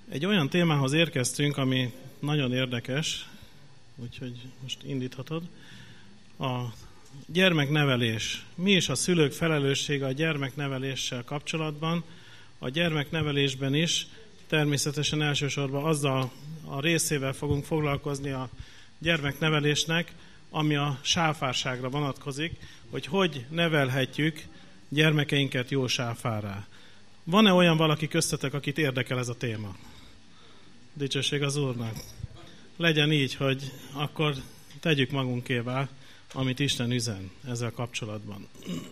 Egy olyan témához érkeztünk, ami nagyon érdekes, úgyhogy most indíthatod. A gyermeknevelés. Mi is a szülők felelőssége a gyermekneveléssel kapcsolatban? A gyermeknevelésben is természetesen elsősorban azzal a részével fogunk foglalkozni a gyermeknevelésnek, ami a sáfárságra vonatkozik, hogy nevelhetjük gyermekeinket jó sáfárrá. Van-e olyan valaki köztetek, akit érdekel ez a téma? Dicsőség az Úrnak. Legyen így, hogy akkor tegyük magunkévá, amit Isten üzen ezzel kapcsolatban.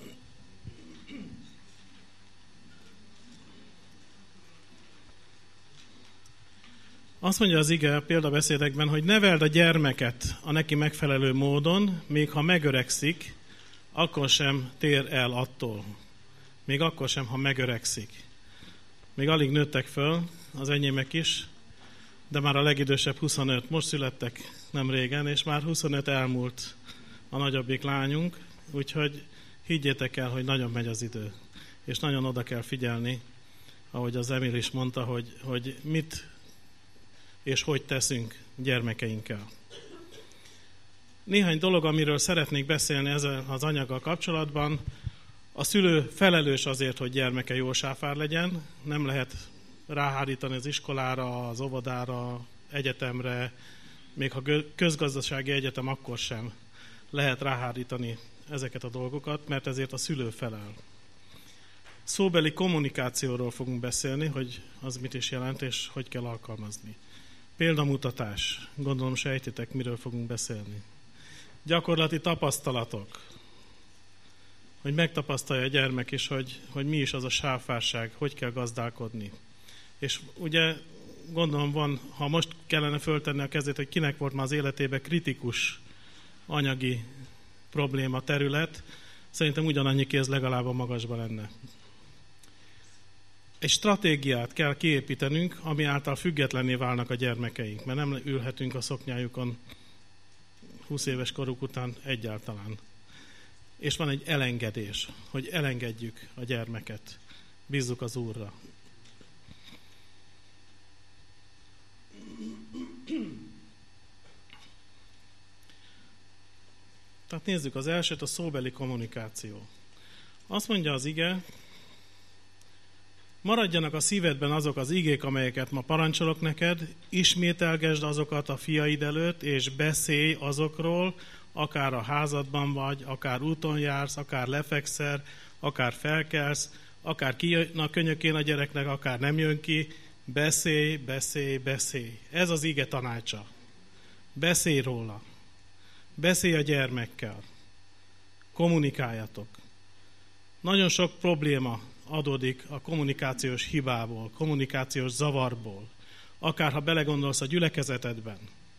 Azt mondja az ige a példabeszédekben, hogy neveld a gyermeket a neki megfelelő módon, még ha megöregszik, akkor sem tér el attól. Még akkor sem, ha megöregszik. Még alig nőttek föl, az enyémek is, de már a legidősebb 25. Most születtek nem régen, és már 25 elmúlt a nagyobbik lányunk, úgyhogy higgyétek el, hogy nagyon megy az idő. És nagyon oda kell figyelni, ahogy az Emil is mondta, hogy mit és hogy teszünk gyermekeinkkel. Néhány dolog, amiről szeretnék beszélni ezzel az anyaggal kapcsolatban. A szülő felelős azért, hogy gyermeke jó sáfár legyen. Nem lehet ráhárítani az iskolára, az óvodára, egyetemre, még ha közgazdasági egyetem, akkor sem lehet ráhárítani ezeket a dolgokat, mert ezért a szülő felel. Szóbeli kommunikációról fogunk beszélni, hogy az mit is jelent, és hogy kell alkalmazni. Példamutatás. Gondolom sejtitek, miről fogunk beszélni. Gyakorlati tapasztalatok. Hogy megtapasztalja a gyermek is, hogy mi is az a sáfárság, hogy kell gazdálkodni. És ugye gondolom van, ha most kellene föltenni a kezét, hogy kinek volt már az életében kritikus anyagi probléma terület, szerintem ugyanannyi kéz legalább a magasban lenne. Egy stratégiát kell kiépítenünk, ami által függetlenné válnak a gyermekeink, mert nem ülhetünk a szoknyájukon 20 éves koruk után egyáltalán. És van egy elengedés, hogy elengedjük a gyermeket, bízzuk az Úrra. Tehát nézzük az elsőt, a szóbeli kommunikáció. Azt mondja az ige, maradjanak a szívedben azok az igék, amelyeket ma parancsolok neked, ismételgesd azokat a fiaid előtt, és beszélj azokról, akár a házadban vagy, akár úton jársz, akár lefekszel, akár felkelsz, akár kijön a könyökén a gyereknek, akár nem jön ki. Beszélj, beszélj, beszélj. Ez az ige tanácsa. Beszélj róla. Beszélj a gyermekkel. Kommunikáljatok. Nagyon sok probléma adódik a kommunikációs hibából, kommunikációs zavarból. Akár ha belegondolsz a gyülekezetedben,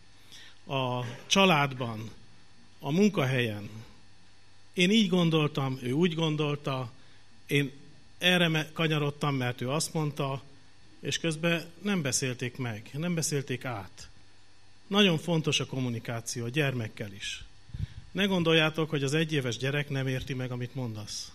a családban, a munkahelyen. Én így gondoltam, ő úgy gondolta, én erre kanyarodtam, mert ő azt mondta, és közben nem beszélték meg, nem beszélték át. Nagyon fontos a kommunikáció a gyermekkel is. Ne gondoljátok, hogy az 1 éves gyerek nem érti meg, amit mondasz.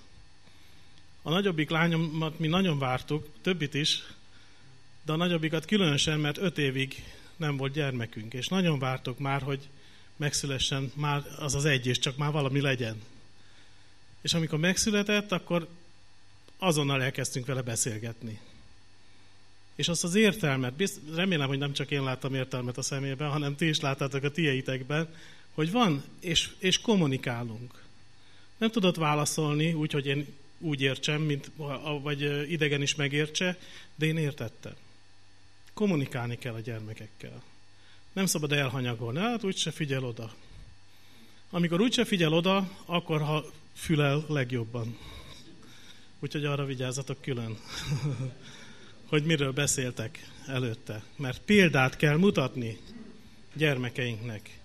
A nagyobbik lányomat mi nagyon vártuk, többit is, de a nagyobbikat különösen, mert 5 évig nem volt gyermekünk, és nagyon vártok már, hogy megszülessen már az 1, és csak már valami legyen. És amikor megszületett, akkor azonnal elkezdtünk vele beszélgetni. És azt az értelmet, remélem, hogy nem csak én láttam értelmet a szemében, hanem ti is láttátok a tieitekben, hogy van, és kommunikálunk. Nem tudott válaszolni úgy, hogy én úgy értsem, vagy idegen is megértse, de én értettem. Kommunikálni kell a gyermekekkel. Nem szabad elhanyagolni, hát úgyse figyel oda. Amikor úgyse figyel oda, akkor ha fülel legjobban. Úgyhogy arra vigyázzatok külön, hogy miről beszéltek előtte. Mert példát kell mutatni gyermekeinknek.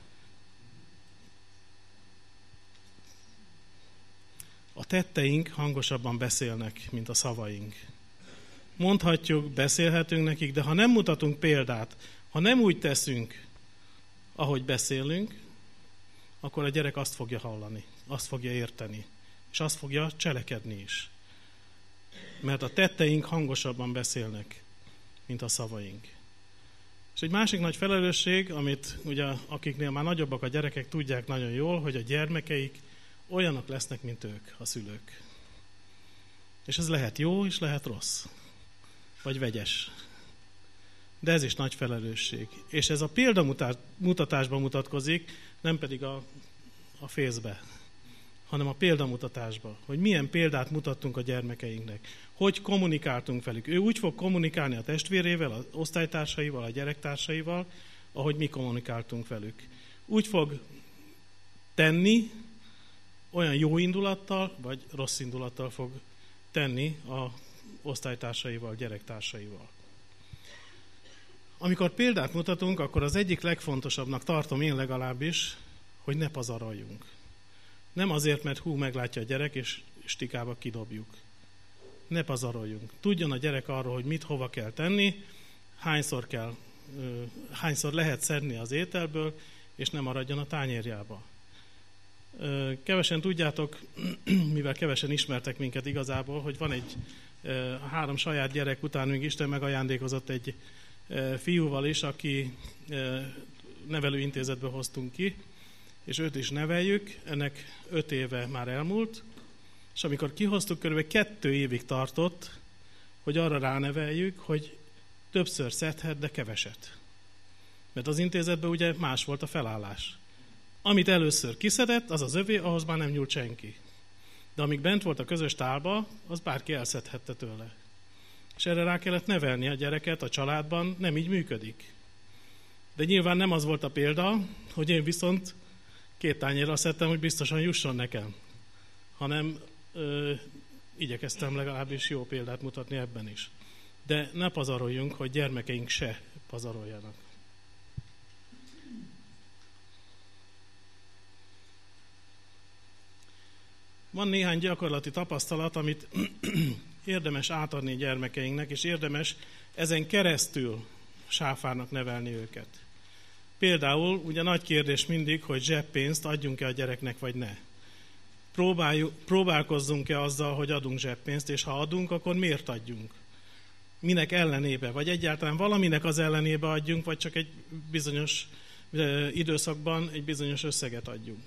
A tetteink hangosabban beszélnek, mint a szavaink. Mondhatjuk, beszélhetünk nekik, de ha nem mutatunk példát, ha nem úgy teszünk, ahogy beszélünk, akkor a gyerek azt fogja hallani, azt fogja érteni, és azt fogja cselekedni is. Mert a tetteink hangosabban beszélnek, mint a szavaink. És egy másik nagy felelősség, amit ugye akiknél már nagyobbak a gyerekek tudják nagyon jól, hogy a gyermekeik olyanok lesznek, mint ők, a szülők. És ez lehet jó, és lehet rossz. Vagy vegyes. De ez is nagy felelősség. És ez a példamutatásban mutatkozik, nem pedig a fészbe, hanem a példamutatásban. Hogy milyen példát mutattunk a gyermekeinknek. Hogy kommunikáltunk velük. Ő úgy fog kommunikálni a testvérével, az osztálytársaival, a gyerektársaival, ahogy mi kommunikáltunk velük. Úgy fog tenni, olyan jó indulattal, vagy rossz indulattal fog tenni a osztálytársaival, gyerektársaival. Amikor példát mutatunk, akkor az egyik legfontosabbnak tartom én legalábbis, hogy ne pazaroljunk. Nem azért, mert meglátja a gyerek, és stikába kidobjuk. Ne pazaroljunk. Tudjon a gyerek arról, hogy mit hova kell tenni, hányszor lehet szedni az ételből, és nem maradjon a tányérjába. Kevesen tudjátok, mivel kevesen ismertek minket igazából, hogy van egy 3 saját gyerek után még Isten megajándékozott egy fiúval is, aki nevelőintézetből hoztunk ki, és őt is neveljük, ennek 5 éve már elmúlt, és amikor kihoztuk, körülbelül 2 évig tartott, hogy arra ráneveljük, hogy többször szedhet, de keveset. Mert az intézetben ugye más volt a felállás. Amit először kiszedett, az az övé, ahhoz már nem nyúlt senki. De amíg bent volt a közös tálba, az bárki elszedhette tőle. És erre rá kellett nevelni a gyereket a családban, nem így működik. De nyilván nem az volt a példa, hogy én viszont 2 tányérral szedtem, hogy biztosan jusson nekem. Hanem igyekeztem legalábbis jó példát mutatni ebben is. De ne pazaroljunk, hogy gyermekeink se pazaroljanak. Van néhány gyakorlati tapasztalat, amit érdemes átadni gyermekeinknek, és érdemes ezen keresztül sáfárnak nevelni őket. Például ugye nagy kérdés mindig, hogy zseppénzt adjunk-e a gyereknek, vagy ne. Próbálkozzunk-e azzal, hogy adunk zseppénzt, és ha adunk, akkor miért adjunk? Minek ellenébe? Vagy egyáltalán valaminek az ellenébe adjunk, vagy csak egy bizonyos időszakban egy bizonyos összeget adjunk.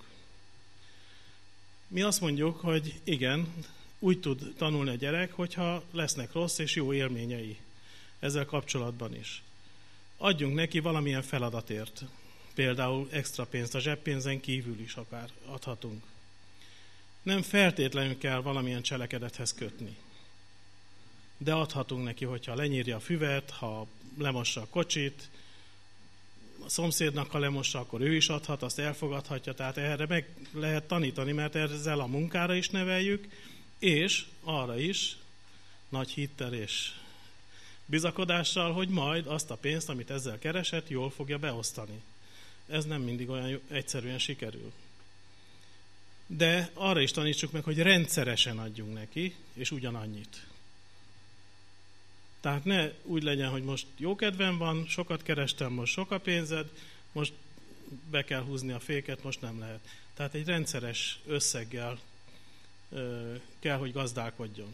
Mi azt mondjuk, hogy igen, úgy tud tanulni a gyerek, hogyha lesznek rossz és jó élményei ezzel kapcsolatban is. Adjunk neki valamilyen feladatért, például extra pénzt, a zseppénzen kívül is akár adhatunk. Nem feltétlenül kell valamilyen cselekedethez kötni. De adhatunk neki, hogyha lenyírja a füvet, ha lemossa a kocsit, a szomszédnak, ha lemossa, akkor ő is adhat, azt elfogadhatja, tehát erre meg lehet tanítani, mert ezzel a munkára is neveljük, és arra is nagy hittel és bizakodással, hogy majd azt a pénzt, amit ezzel keresett, jól fogja beosztani. Ez nem mindig olyan egyszerűen sikerül. De arra is tanítsuk meg, hogy rendszeresen adjunk neki, és ugyanannyit. Tehát ne úgy legyen, hogy most jó kedvem van, sokat kerestem, most sok a pénzed, most be kell húzni a féket, most nem lehet. Tehát egy rendszeres összeggel kell, hogy gazdálkodjon.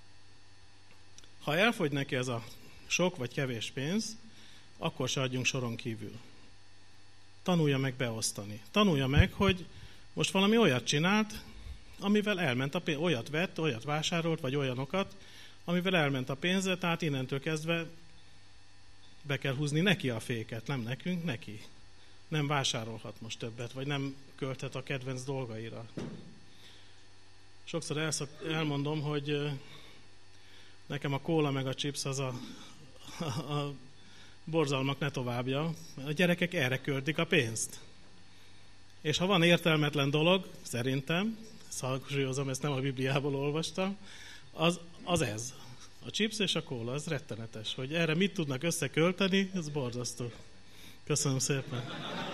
Ha elfogy neki ez a sok vagy kevés pénz, akkor se adjunk soron kívül. Tanulja meg beosztani. Tanulja meg, hogy most valami olyat csinált, amivel elment a pénz, olyat vett, olyat vásárolt, vagy olyanokat, amivel elment a pénze, tehát innentől kezdve be kell húzni neki a féket, nem nekünk, neki. Nem vásárolhat most többet, vagy nem költhet a kedvenc dolgaira. Sokszor elmondom, hogy nekem a kóla meg a chips az a borzalmak ne továbbja. A gyerekek erre költik a pénzt. És ha van értelmetlen dolog, szerintem, hangsúlyozom, ezt nem a Bibliából olvastam, az ez. A chips és a kóla, az rettenetes. Hogy erre mit tudnak összekölteni, ez borzasztó. Köszönöm szépen.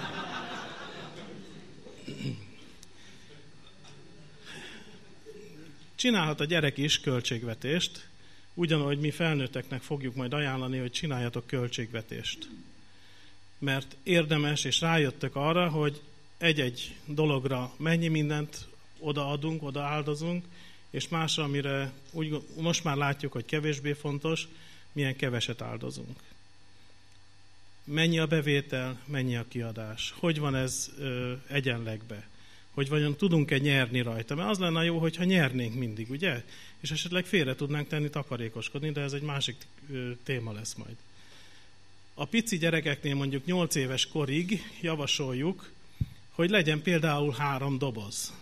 Csinálhat a gyerek is költségvetést, ugyanúgy mi felnőtteknek fogjuk majd ajánlani, hogy csináljatok költségvetést. Mert érdemes, és rájöttök arra, hogy egy-egy dologra mennyi mindent odaadunk, odaáldozunk, és másra, amire most már látjuk, hogy kevésbé fontos, milyen keveset áldozunk. Mennyi a bevétel, mennyi a kiadás. Hogy van ez egyenlegbe? Hogy vajon tudunk-e nyerni rajta? Mert az lenne jó, hogyha nyernénk mindig, ugye? És esetleg félre tudnánk tenni, takarékoskodni, de ez egy másik téma lesz majd. A pici gyerekeknél mondjuk 8 éves korig javasoljuk, hogy legyen például 3 doboz.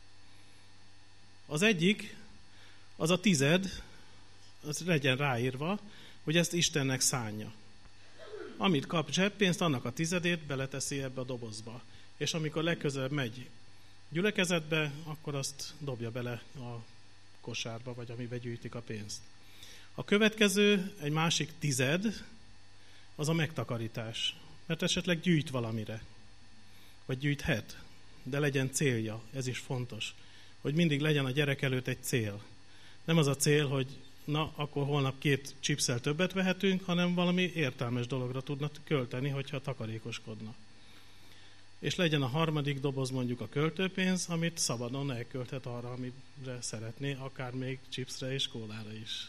Az egyik, az a 10, az legyen ráírva, hogy ezt Istennek szánja. Amit kap zseppénzt, annak a 10 beleteszi ebbe a dobozba. És amikor legközelebb megy gyülekezetbe, akkor azt dobja bele a kosárba, vagy amiben gyűjtik a pénzt. A következő, egy másik 10, az a megtakarítás. Mert esetleg gyűjt valamire. Vagy gyűjthet, de legyen célja. Ez is fontos. Hogy mindig legyen a gyerek előtt egy cél. Nem az a cél, hogy na, akkor holnap 2 chipssel többet vehetünk, hanem valami értelmes dologra tudna költeni, hogyha takarékoskodna. És legyen a 3. doboz mondjuk a költőpénz, amit szabadon elkölthet arra, amire szeretné, akár még chipsre és kólára is.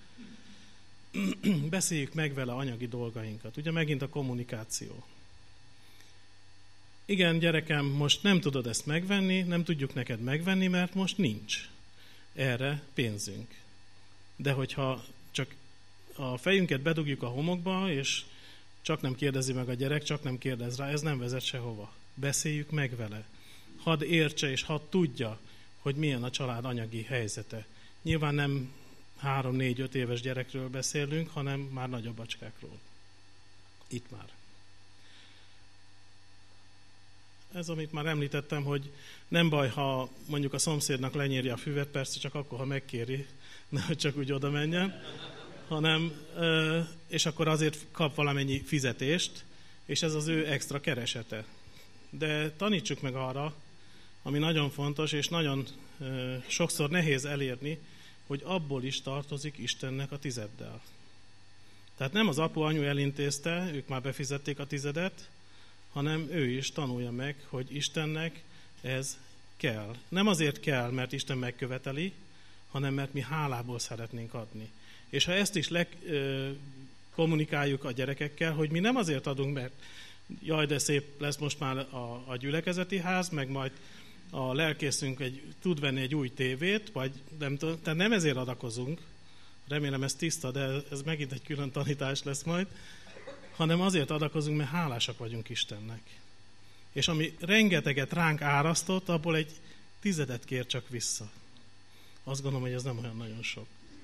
Beszéljük meg vele anyagi dolgainkat. Ugye megint a kommunikáció. Igen, gyerekem, most nem tudod ezt megvenni, nem tudjuk neked megvenni, mert most nincs erre pénzünk. De hogyha csak a fejünket bedugjuk a homokba, és csak nem kérdezi meg a gyerek, csak nem kérdez rá, ez nem vezet sehova. Beszéljük meg vele. Hadd értse és hadd tudja, hogy milyen a család anyagi helyzete. Nyilván nem 3-4-5 éves gyerekről beszélünk, hanem már nagyobb bacskákról. Itt már. Ez, amit már említettem, hogy nem baj, ha mondjuk a szomszédnak lenyírja a füvet, persze csak akkor, ha megkéri, nehogy csak úgy oda menjen, hanem, és akkor azért kap valamennyi fizetést, és ez az ő extra keresete. De tanítsuk meg arra, ami nagyon fontos, és nagyon sokszor nehéz elérni, hogy abból is tartozik Istennek a 10. Tehát nem az apu-anyu elintézte, ők már befizették a 10, hanem ő is tanulja meg, hogy Istennek ez kell. Nem azért kell, mert Isten megköveteli, hanem mert mi hálából szeretnénk adni. És ha ezt is kommunikáljuk a gyerekekkel, hogy mi nem azért adunk, mert jaj, de szép lesz most már a gyülekezeti ház, meg majd a lelkészünk tud venni egy új tévét, vagy nem tudom, tehát nem ezért adakozunk, remélem ez tiszta, de ez megint egy külön tanítás lesz majd, hanem azért adakozunk, mert hálásak vagyunk Istennek. És ami rengeteget ránk árasztott, abból egy 10 kér csak vissza. Azt gondolom, hogy ez nem olyan nagyon sok.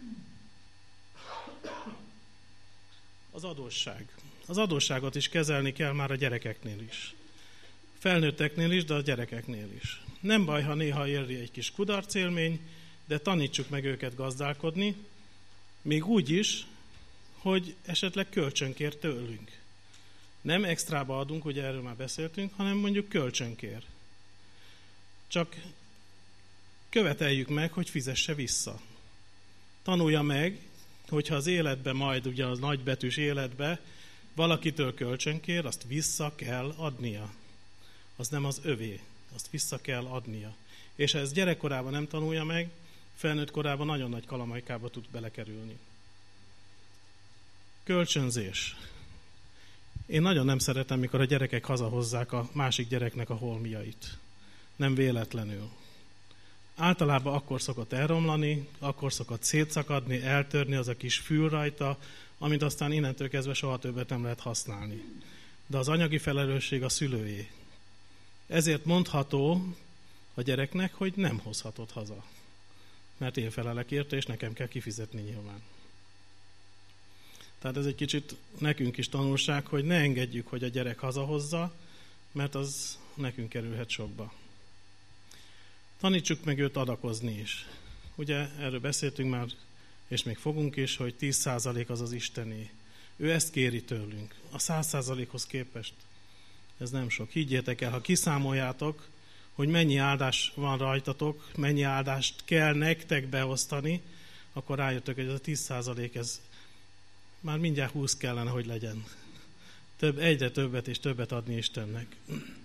Az adósság. Az adósságot is kezelni kell már a gyerekeknél is. Felnőtteknél is, de a gyerekeknél is. Nem baj, ha néha éri egy kis kudarcélmény, de tanítsuk meg őket gazdálkodni, még úgy is, hogy esetleg kölcsönkér tőlünk. Nem extrába adunk, ugye erről már beszéltünk, hanem mondjuk kölcsönkér. Csak követeljük meg, hogy fizesse vissza. Tanulja meg, hogyha az életben, majd ugye az nagybetűs életbe valakitől kölcsönkér, azt vissza kell adnia. Az nem az övé, azt vissza kell adnia. És ha ezt gyerekkorában nem tanulja meg, felnőtt korában nagyon nagy kalamajkába tud belekerülni. Kölcsönzés. Én nagyon nem szeretem, mikor a gyerekek hazahozzák a másik gyereknek a holmiait. Nem véletlenül. Általában akkor szokott elromlani, akkor szokott szétszakadni, eltörni az a kis fül rajta, amit aztán innentől kezdve soha többet nem lehet használni. De az anyagi felelősség a szülőjé. Ezért mondható a gyereknek, hogy nem hozhatod haza. Mert én felelek érte, és nekem kell kifizetni nyilván. Tehát ez egy kicsit nekünk is tanulság, hogy ne engedjük, hogy a gyerek hazahozza, mert az nekünk kerülhet sokba. Tanítsuk meg őt adakozni is. Ugye erről beszéltünk már, és még fogunk is, hogy 10% az az Istené. Ő ezt kéri tőlünk. A 100%-hoz képest ez nem sok. Higgyétek el, ha kiszámoljátok, hogy mennyi áldás van rajtatok, mennyi áldást kell nektek beosztani, akkor rájöttök, hogy ez a 10% ez már mindjárt 20 kellene, hogy legyen. Egyre többet és többet adni Istennek.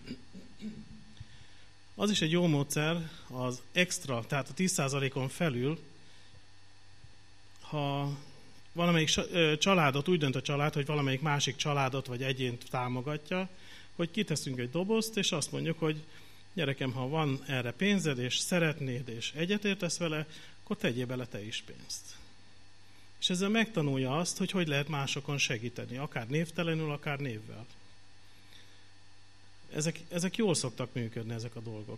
Az is egy jó módszer, az extra, tehát a 10%-on felül, ha valamelyik családot, úgy dönt a család, hogy valamelyik másik családot vagy egyént támogatja, hogy kiteszünk egy dobozt, és azt mondjuk, hogy gyerekem, ha van erre pénzed, és szeretnéd, és egyetértesz vele, akkor tegyél bele te is pénzt. És ezzel megtanulja azt, hogy lehet másokon segíteni, akár névtelenül, akár névvel. Ezek jól szoktak működni, ezek a dolgok.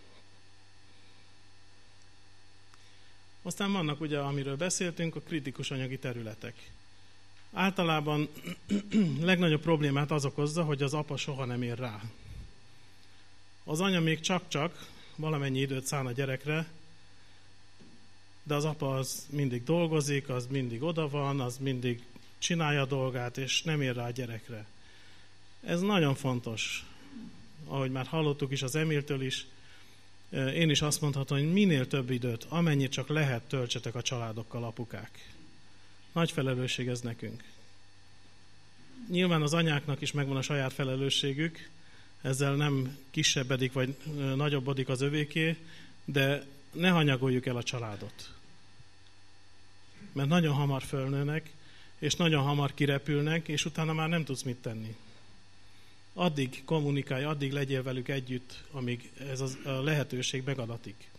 Aztán vannak ugye, amiről beszéltünk, a kritikus anyagi területek. Általában legnagyobb problémát az okozza, hogy az apa soha nem ér rá. Az anya még csak-csak valamennyi időt szán a gyerekre, de az apa az mindig dolgozik, az mindig oda van, az mindig csinálja a dolgát, és nem ér rá a gyerekre. Ez nagyon fontos. Ahogy már hallottuk is az Emiltől is, én is azt mondhatom, hogy minél több időt, amennyit csak lehet, töltsetek a családokkal, apukák. Nagy felelősség ez nekünk. Nyilván az anyáknak is megvan a saját felelősségük, ezzel nem kisebbedik vagy nagyobbodik az övéké, de ne hanyagoljuk el a családot. Mert nagyon hamar fölnőnek, és nagyon hamar kirepülnek, és utána már nem tudsz mit tenni. Addig kommunikálj, addig legyél velük együtt, amíg ez a lehetőség megadatik.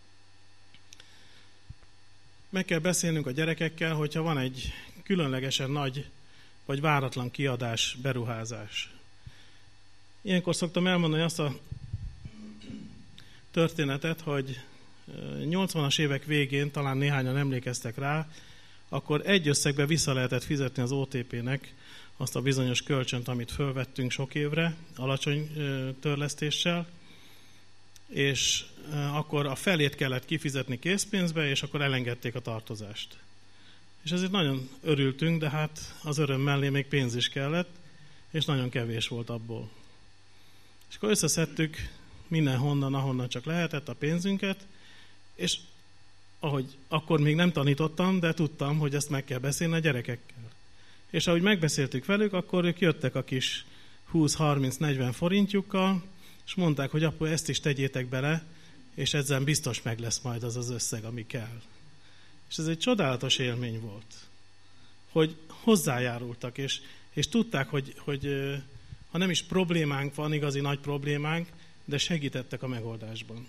Meg kell beszélnünk a gyerekekkel, hogyha van egy különlegesen nagy vagy váratlan kiadás, beruházás. Ilyenkor szoktam elmondani azt a történetet, hogy 80-as évek végén, talán néhányan emlékeztek rá, akkor egy összegbe vissza lehetett fizetni az OTP-nek azt a bizonyos kölcsönt, amit fölvettünk sok évre, alacsony törlesztéssel, és akkor a felét kellett kifizetni készpénzbe, és akkor elengedték a tartozást. És ezért nagyon örültünk, de hát az öröm mellé még pénz is kellett, és nagyon kevés volt abból. És akkor összeszedtük mindenhonnan, ahonnan csak lehetett a pénzünket, és ahogy akkor még nem tanítottam, de tudtam, hogy ezt meg kell beszélni a gyerekekkel. És ahogy megbeszéltük velük, akkor ők jöttek a kis 20-30-40 forintjukkal, és mondták, hogy apu, ezt is tegyétek bele, és ezzel biztos meg lesz majd az az összeg, ami kell. És ez egy csodálatos élmény volt, hogy hozzájárultak, és tudták, hogy ha nem is problémánk van, igazi nagy problémánk, de segítettek a megoldásban.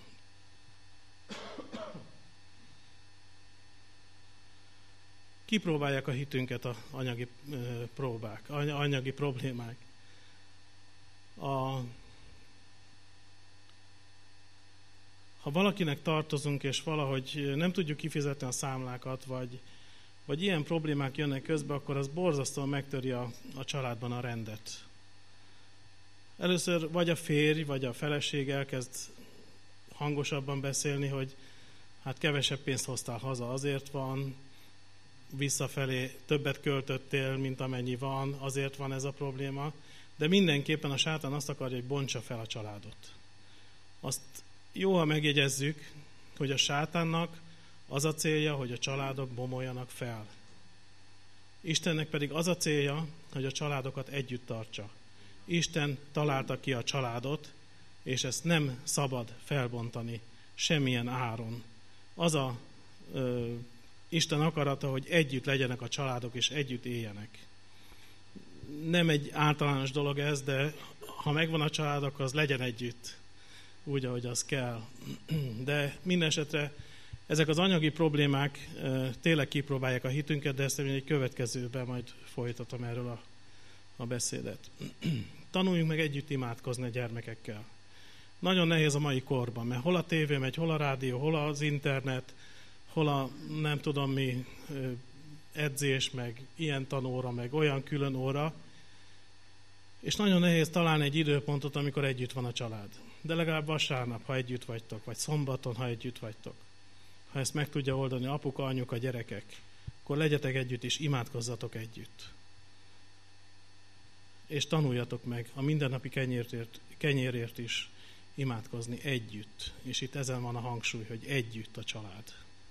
Kipróbálják a hitünket az anyagi próbák, anyagi problémák. Ha valakinek tartozunk, és valahogy nem tudjuk kifizetni a számlákat, vagy ilyen problémák jönnek közbe, akkor az borzasztóan megtöri a családban a rendet. Először vagy a férj, vagy a feleség elkezd hangosabban beszélni, hogy hát kevesebb pénzt hoztál haza, azért van, visszafelé többet költöttél, mint amennyi van, azért van ez a probléma, de mindenképpen a sátán azt akarja, hogy bontsa fel a családot. Azt jó, ha megjegyezzük, hogy a sátánnak az a célja, hogy a családok bomoljanak fel. Istennek pedig az a célja, hogy a családokat együtt tartsa. Isten találta ki a családot, és ezt nem szabad felbontani semmilyen áron. Az a Isten akarata, hogy együtt legyenek a családok, és együtt éljenek. Nem egy általános dolog ez, de ha megvan a család, akkor az legyen együtt, úgy, ahogy az kell. De minden esetre ezek az anyagi problémák tényleg kipróbálják a hitünket, de ezt egy következőben majd folytatom erről a beszédet. Tanuljunk meg együtt imádkozni a gyermekekkel. Nagyon nehéz a mai korban, mert hol a tévé megy, hol a rádió, hol az internet, hol a nem tudom mi edzés, meg ilyen tanóra, meg olyan külön óra, és nagyon nehéz találni egy időpontot, amikor együtt van a család. De legalább vasárnap, ha együtt vagytok, vagy szombaton, ha együtt vagytok. Ha ezt meg tudja oldani apuka, anyuka, gyerekek, akkor legyetek együtt, és imádkozzatok együtt. És tanuljatok meg a mindennapi kenyérért is imádkozni együtt. És itt ezen van a hangsúly, hogy együtt a család.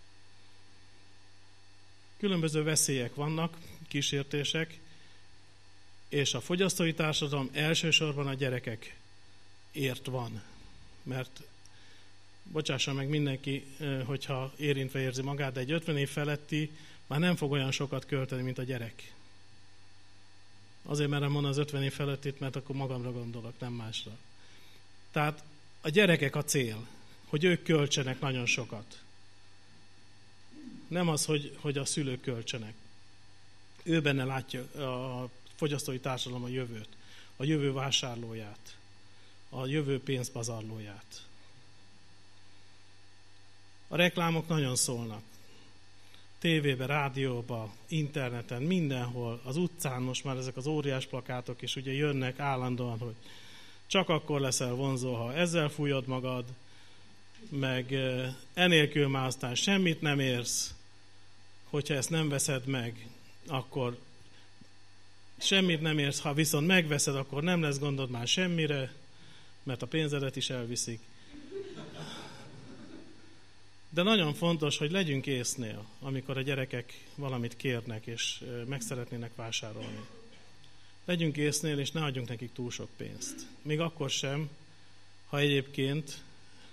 Különböző veszélyek vannak, kísértések, és a fogyasztói társadalom elsősorban a gyerekekért van. Mert bocsássa meg mindenki, hogyha érintve érzi magát, de egy 50 év feletti már nem fog olyan sokat költeni, mint a gyerek. Azért merem mondani az 50 év felett itt, mert akkor magamra gondolok, nem másra. Tehát a gyerekek a cél, hogy ők költsenek nagyon sokat. Nem az, hogy a szülők költsenek. Ő benne látja a fogyasztói társadalom a jövő vásárlóját, a jövő pénzpazarlóját. A reklámok nagyon szólnak. Tévében, rádióban, interneten, mindenhol, az utcán most már ezek az óriás plakátok is ugye jönnek állandóan, hogy csak akkor leszel vonzó, ha ezzel fújod magad, meg enélkül már aztán semmit nem érsz, hogyha ezt nem veszed meg, akkor semmit nem érsz, ha viszont megveszed, akkor nem lesz gondod már semmire, mert a pénzedet is elviszik. De nagyon fontos, hogy legyünk észnél, amikor a gyerekek valamit kérnek, és meg szeretnének vásárolni. Legyünk észnél, és ne adjunk nekik túl sok pénzt. Még akkor sem, ha egyébként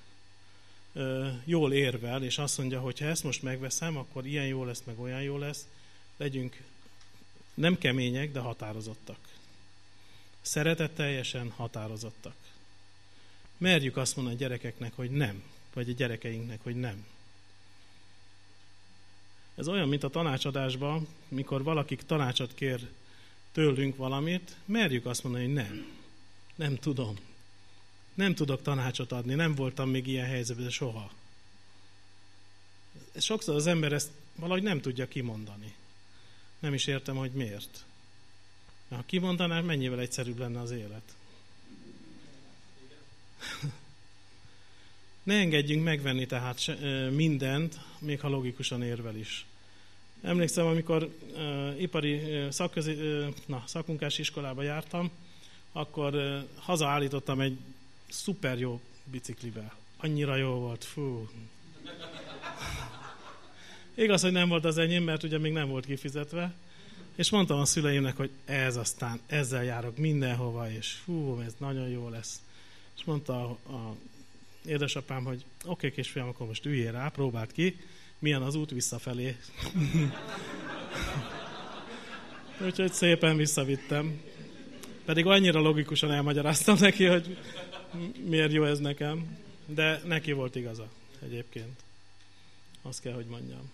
jól érvel, és azt mondja, hogy ha ezt most megveszem, akkor ilyen jó lesz, meg olyan jó lesz. Legyünk nem kemények, de határozottak. Szeretetteljesen határozottak. Merjük azt mondani a gyerekeknek, hogy nem, vagy a gyerekeinknek, hogy nem. Ez olyan, mint a tanácsadásban, mikor valaki tanácsot kér tőlünk valamit, merjük azt mondani, hogy nem tudom. Nem tudok tanácsot adni, nem voltam még ilyen helyzetben soha. Sokszor az ember ezt valahogy nem tudja kimondani. Nem is értem, hogy miért. Ha kimondanám, mennyivel egyszerűbb lenne az élet. Ne engedjünk megvenni tehát mindent, még ha logikusan érvel is. Emlékszem, amikor ipari szakmunkás iskolába jártam, akkor hazaállítottam egy szuper jó biciklivel. Annyira jó volt, fú. Igaz, hogy nem volt az enyém, mert ugye még nem volt kifizetve, és mondtam a szüleimnek, hogy ezzel járok mindenhova, és fú, ez nagyon jó lesz. És mondta a édesapám, hogy oké, kisfiam, akkor most üljél rá, próbáld ki, milyen az út visszafelé. Úgyhogy szépen visszavittem. Pedig annyira logikusan elmagyaráztam neki, hogy miért jó ez nekem, de neki volt igaza egyébként. Azt kell, hogy mondjam.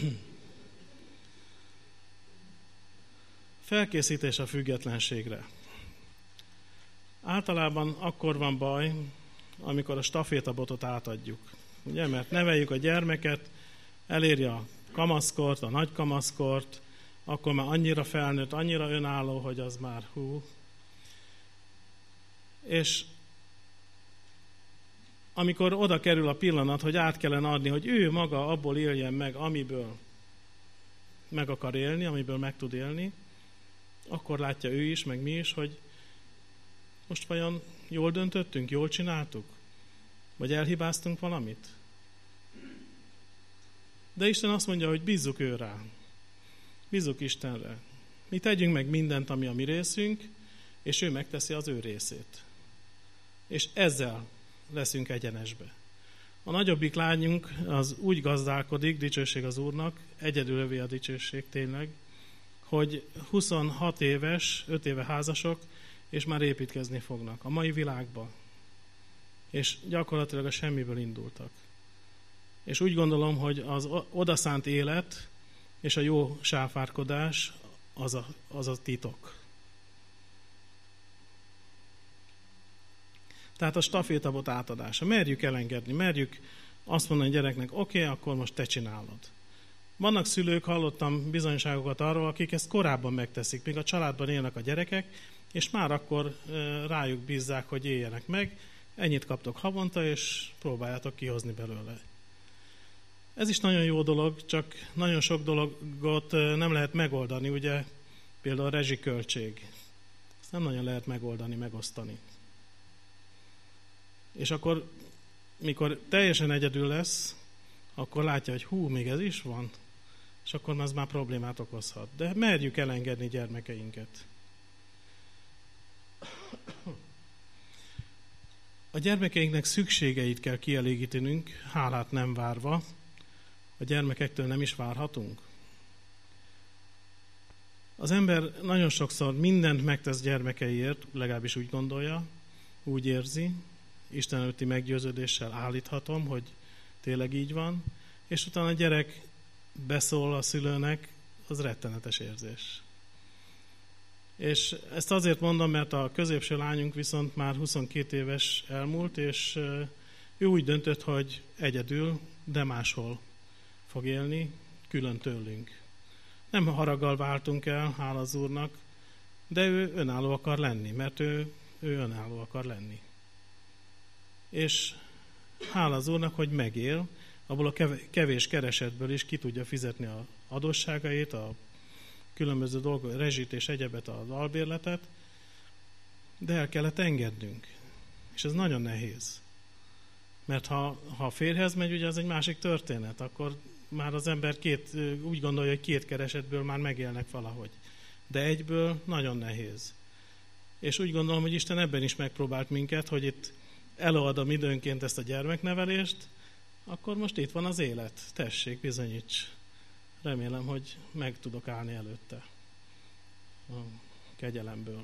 Felkészítés a függetlenségre. Általában akkor van baj, amikor a stafétabotot átadjuk. Ugye, mert neveljük a gyermeket, eléri a kamaszkort, a nagy kamaszkort, akkor már annyira felnőtt, annyira önálló, hogy az már hú. És amikor oda kerül a pillanat, hogy át kellene adni, hogy ő maga abból éljen meg, amiből meg akar élni, amiből meg tud élni, akkor látja ő is, meg mi is, hogy most vajon jól döntöttünk, jól csináltuk? Vagy elhibáztunk valamit? De Isten azt mondja, hogy bízzuk ő rá. Bízzuk Istenre. Mi tegyünk meg mindent, ami a mi részünk, és ő megteszi az ő részét. És ezzel leszünk egyenesbe. A nagyobbik lányunk az úgy gazdálkodik, dicsőség az Úrnak, egyedül övé a dicsőség tényleg, hogy 26 éves, 5 éve házasok, és már építkezni fognak a mai világban. És gyakorlatilag a semmiből indultak. És úgy gondolom, hogy az odaszánt élet és a jó sáfárkodás az a titok. Tehát a stafétabot átadása. Merjük elengedni, merjük azt mondani a gyereknek, oké, akkor most te csinálod. Vannak szülők, hallottam bizonyságokat arról, akik ezt korábban megteszik, míg a családban élnek a gyerekek, és már akkor rájuk bízzák, hogy éljenek meg, ennyit kaptok havonta, és próbáljátok kihozni belőle. Ez is nagyon jó dolog, csak nagyon sok dologot nem lehet megoldani, ugye például a rezsiköltség. Ezt nem nagyon lehet megoldani, megosztani. És akkor, mikor teljesen egyedül lesz, akkor látja, hogy hú, még ez is van, és akkor az már problémát okozhat. De merjük elengedni gyermekeinket. A gyermekeinknek szükségeit kell kielégítenünk, hálát nem várva. A gyermekektől nem is várhatunk. Az ember nagyon sokszor mindent megtesz gyermekeiért, legalábbis úgy gondolja, úgy érzi, Isten előtti meggyőződéssel állíthatom, hogy tényleg így van, és utána a gyerek beszól a szülőnek, az rettenetes érzés. És ezt azért mondom, mert a középső lányunk viszont már 22 éves elmúlt, és ő úgy döntött, hogy egyedül, de máshol fog élni, külön tőlünk. Nem haraggal váltunk el, hála az Úrnak, de ő önálló akar lenni, mert ő önálló akar lenni. És hála az Úrnak, hogy megél, abból a kevés keresetből is ki tudja fizetni az adósságait, a különböző dolgok, rezsit és egyebet, az albérletet, de el kellett engednünk. És ez nagyon nehéz. Mert ha a férjhez megy, ugye az egy másik történet, akkor már az ember úgy gondolja, hogy 2 keresetből már megélnek valahogy. De egyből nagyon nehéz. És úgy gondolom, hogy Isten ebben is megpróbált minket, hogy itt előadom időnként ezt a gyermeknevelést, akkor most itt van az élet. Tessék, bizonyíts. Remélem, hogy meg tudok állni előtte a kegyelemből.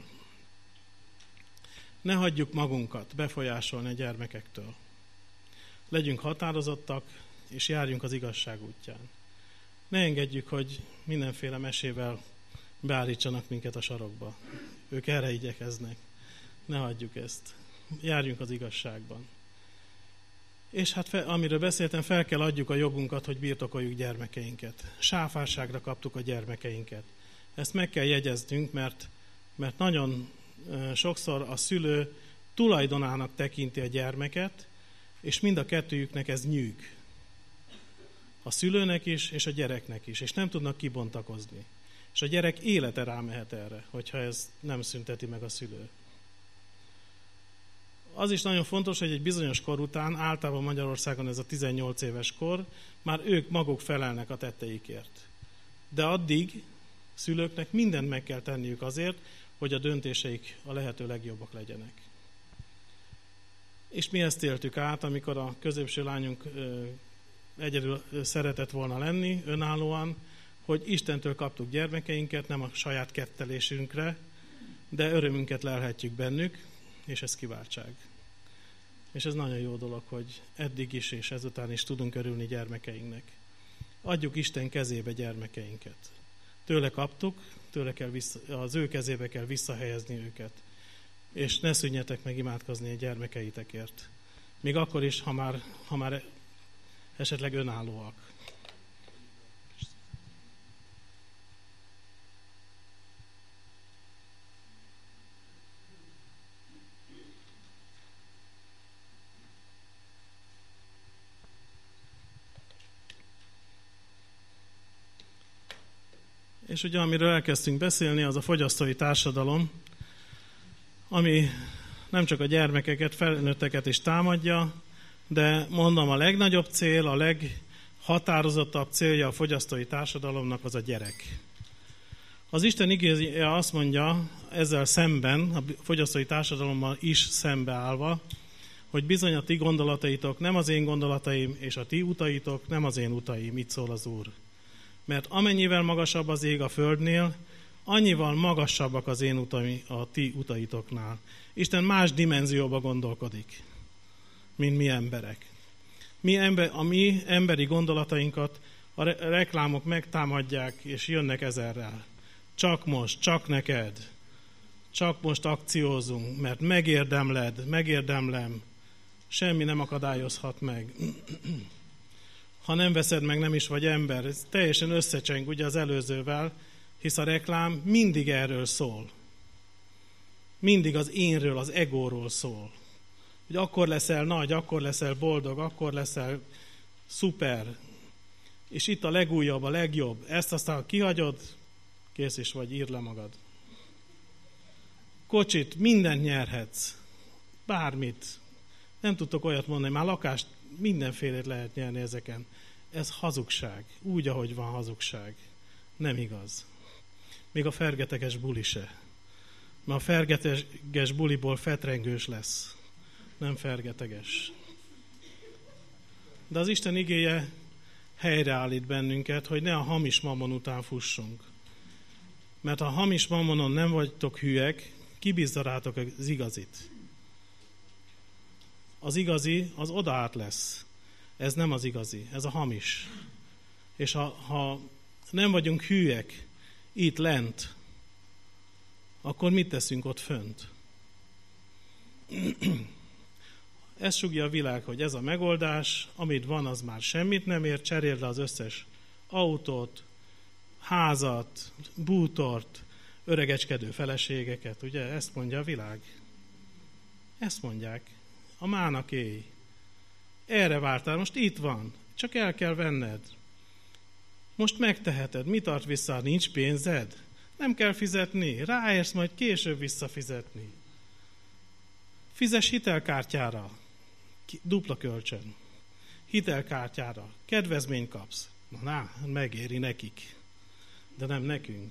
Ne hagyjuk magunkat befolyásolni a gyermekektől. Legyünk határozottak, és járjunk az igazság útján. Ne engedjük, hogy mindenféle mesével beállítsanak minket a sarokba. Ők erre igyekeznek. Ne hagyjuk ezt. Járjunk az igazságban. És hát amiről beszéltem, fel kell adjuk a jogunkat, hogy birtokoljuk gyermekeinket. Sáfárságra kaptuk a gyermekeinket. Ezt meg kell jegyeznünk, mert nagyon sokszor a szülő tulajdonának tekinti a gyermeket, és mind a kettőjüknek ez nyűg. A szülőnek is, és a gyereknek is, és nem tudnak kibontakozni. És a gyerek élete rámehet erre, hogyha ez nem szünteti meg a szülő. Az is nagyon fontos, hogy egy bizonyos kor után, általában Magyarországon ez a 18 éves kor, már ők maguk felelnek a tetteikért. De addig szülőknek mindent meg kell tenniük azért, hogy a döntéseik a lehető legjobbak legyenek. És mi ezt éltük át, amikor a középső lányunk egyedül szeretett volna lenni, önállóan, hogy Istentől kaptuk gyermekeinket, nem a saját kettelésünkre, de örömünket lelhetjük bennük, és ez kiváltság. És ez nagyon jó dolog, hogy eddig is és ezután is tudunk örülni gyermekeinknek. Adjuk Isten kezébe gyermekeinket. Tőle kaptuk, az ő kezébe kell visszahelyezni őket. És ne szűnjetek meg imádkozni a gyermekeitekért. Még akkor is, ha már esetleg önállóak. És ugye, amiről elkezdtünk beszélni, az a fogyasztói társadalom, ami nem csak a gyermekeket, felnőtteket is támadja, de mondom, a legnagyobb cél, a leghatározottabb célja a fogyasztói társadalomnak az a gyerek. Az Isten igéje azt mondja, ezzel szemben, a fogyasztói társadalommal is szembeállva, hogy bizony a ti gondolataitok nem az én gondolataim, és a ti utaitok nem az én utaim, így szól az Úr. Mert amennyivel magasabb az ég a földnél, annyival magasabbak az én utaim a ti utaitoknál. Isten más dimenzióba gondolkodik, mint mi emberek. A mi emberi gondolatainkat a reklámok megtámadják, és jönnek ezerrel. Csak most, csak neked. Csak most akciózunk, mert megérdemlem. Semmi nem akadályozhat meg. Ha nem veszed meg, nem is vagy ember. Ez teljesen összecseng ugye az előzővel, hisz a reklám mindig erről szól. Mindig az énről, az egóról szól. Hogy akkor leszel nagy, akkor leszel boldog, akkor leszel szuper. És itt a legújabb, a legjobb. Ezt aztán kihagyod, kész is vagy, írd le magad. Kocsit, mindent nyerhetsz. Bármit. Nem tudtok olyat mondani, már lakást, mindenfélét lehet nyerni ezeken. Ez hazugság. Úgy, ahogy van hazugság. Nem igaz. Még a fergeteges buli se. Mert a fergeteges buliból fetrengős lesz. Nem fergeteges. De az Isten igéje helyreállít bennünket, hogy ne a hamis mamon után fussunk. Mert ha hamis mammonon nem vagytok hülyek, kibízza rátok az igazit. Az igazi, az odaát lesz. Ez nem az igazi, ez a hamis. És ha nem vagyunk hülyek itt lent, akkor mit teszünk ott fönt? Ezt sugja a világ, hogy ez a megoldás, amit van, az már semmit nem ér, cseréld le az összes autót, házat, bútort, öregecskedő feleségeket, ugye? Ezt mondja a világ. Ezt mondják. A mának éj. Erre vártál, most itt van, csak el kell venned. Most megteheted, mi tart vissza, nincs pénzed? Nem kell fizetni, ráérsz majd később visszafizetni. Fizes hitelkártyára, dupla kölcsön. Hitelkártyára, kedvezményt kapsz. Na, megéri nekik, de nem nekünk.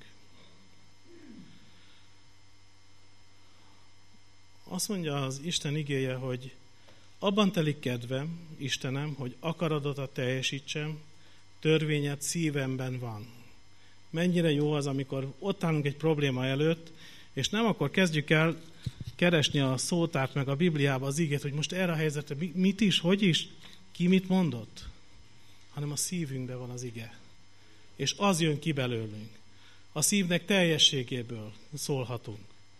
Azt mondja az Isten igéje, hogy abban telik kedvem, Istenem, hogy akaratodat teljesítsem, törvényed szívemben van. Mennyire jó az, amikor ott állunk egy probléma előtt, és nem akkor kezdjük el keresni a szótárt meg a Bibliába az igét, hogy most erre a helyzetre mit is, hogy is, ki mit mondott, hanem a szívünkben van az ige. És az jön ki belőlünk. A szívnek teljességéből szólhatunk.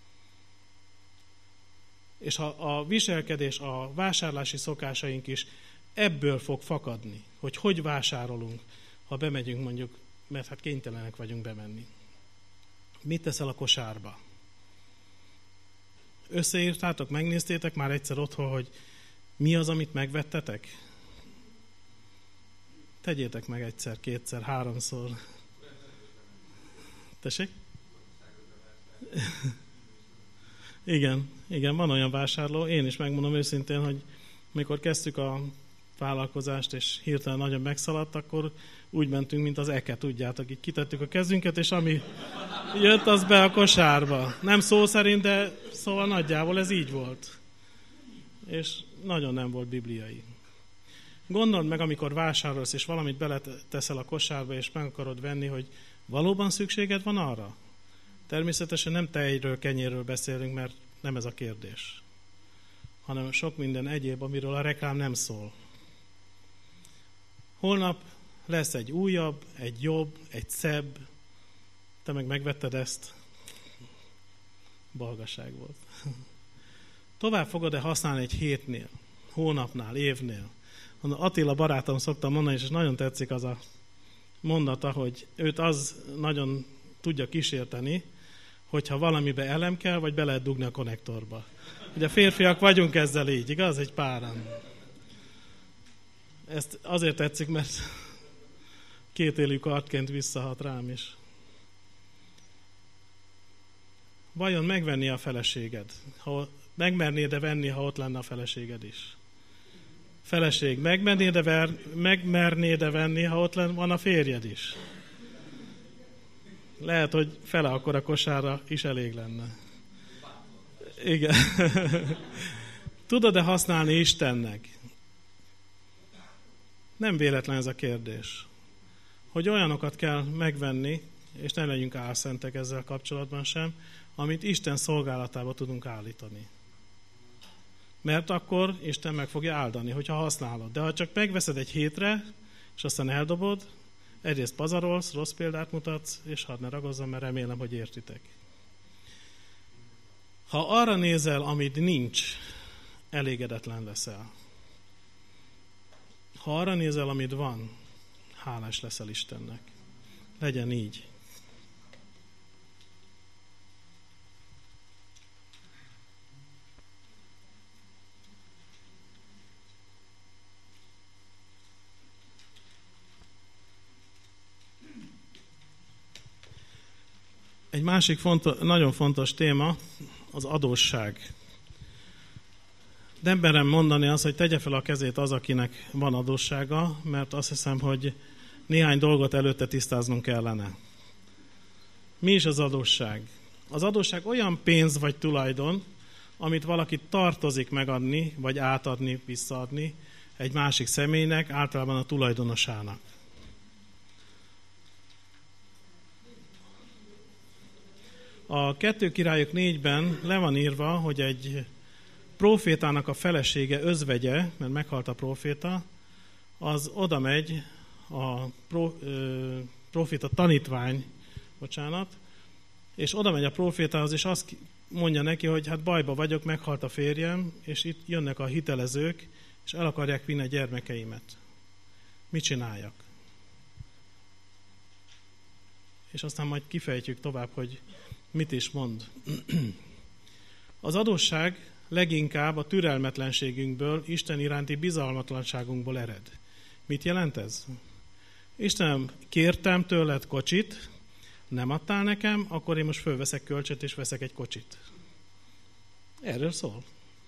És a viselkedés, a vásárlási szokásaink is ebből fog fakadni, hogy vásárolunk, ha bemegyünk mondjuk, mert hát kénytelenek vagyunk bemenni. Mit teszel a kosárba? Összeírtátok, megnéztétek már egyszer otthon, hogy mi az, amit megvettetek? Tegyétek meg egyszer, kétszer, háromszor. Tessék? Igen, van olyan vásárló. Én is megmondom őszintén, hogy mikor kezdtük a vállalkozást, és hirtelen nagyon megszaladt, akkor úgy mentünk, mint az eke, tudjátok, így kitettük a kezünket, és ami jött, az be a kosárba. Nem szó szerint, de szóval nagyjából ez így volt. És nagyon nem volt bibliai. Gondold meg, amikor vásárolsz, és valamit beleteszel a kosárba, és meg akarod venni, hogy valóban szükséged van arra? Természetesen nem tejről, kenyérről beszélünk, mert nem ez a kérdés, hanem sok minden egyéb, amiről a reklám nem szól. Holnap lesz egy újabb, egy jobb, egy szebb, te meg megvetted ezt. Balgaság volt. Tovább fogod-e használni egy hétnél, hónapnál, évnél? Attila barátom szoktam mondani, és nagyon tetszik az a mondata, hogy őt az nagyon tudja kísérteni, hogyha valamibe elem kell, vagy be lehet dugni a konnektorba. Ugye férfiak vagyunk ezzel így, igaz? Egy páran. Ezt azért tetszik, mert kétélű kardként visszahat rám is. Vajon megvenni a feleséged? Megmernéd-e venni, ha ott lenne a feleséged is? Feleség, megmernéd-e venni, ha ott van a férjed is? Lehet, hogy fele akkor a kosárra is elég lenne. Igen. Tudod-e használni Istennek? Nem véletlen ez a kérdés. Hogy olyanokat kell megvenni, és ne legyünk álszentek ezzel kapcsolatban sem, amit Isten szolgálatába tudunk állítani. Mert akkor Isten meg fogja áldani, hogyha használod. De ha csak megveszed egy hétre, és aztán eldobod, egyrészt pazarolsz, rossz példát mutatsz, és hadd ne ragozzam, mert remélem, hogy értitek. Ha arra nézel, amit nincs, elégedetlen leszel. Ha arra nézel, amit van, hálás leszel Istennek. Legyen így. Egy másik nagyon fontos téma az adósság. Nem merem mondani azt, hogy tegye fel a kezét az, akinek van adóssága, mert azt hiszem, hogy néhány dolgot előtte tisztáznunk kellene. Mi is az adósság? Az adósság olyan pénz vagy tulajdon, amit valaki tartozik megadni, vagy átadni, visszaadni egy másik személynek, általában a tulajdonosának. A 2 Királyok 4-ben le van írva, hogy egy prófétának a felesége, özvegye, mert meghalt a próféta, az oda megy, a próféta tanítvány, és oda megy a prófétához, és azt mondja neki, hogy hát bajba vagyok, meghalt a férjem, és itt jönnek a hitelezők, és el akarják vinni a gyermekeimet. Mit csináljak? És aztán majd kifejtjük tovább, hogy mit is mond. Az adósság leginkább a türelmetlenségünkből, Isten iránti bizalmatlanságunkból ered. Mit jelent ez? Istenem, kértem tőled kocsit, nem adtál nekem, akkor én most fölveszek kölcsöt és veszek egy kocsit. Erről szól.